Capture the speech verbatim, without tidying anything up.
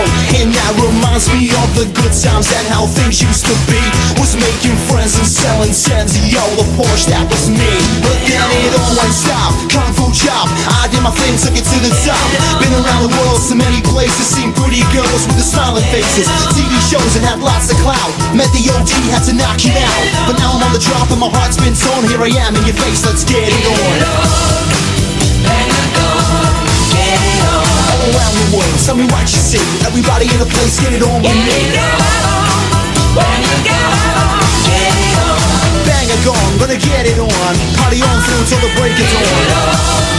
And that reminds me of the good times and how things used to be. Was making friends and selling tens, yo, the Porsche, that was me. But then it all went south, kung fu chop. I did my thing, took it to the top. Been around the world, so many places, seen pretty girls with the smiling faces, T V shows that had lots of clout. Met the O G, had to knock him out. But now I'm on the drop and my heart's been torn. Here I am in your face, let's get it on. All around the world, tell me what you see. Everybody in the place, get it on with me. Bang a gong, gonna get it on. Party on through till the break of dawn.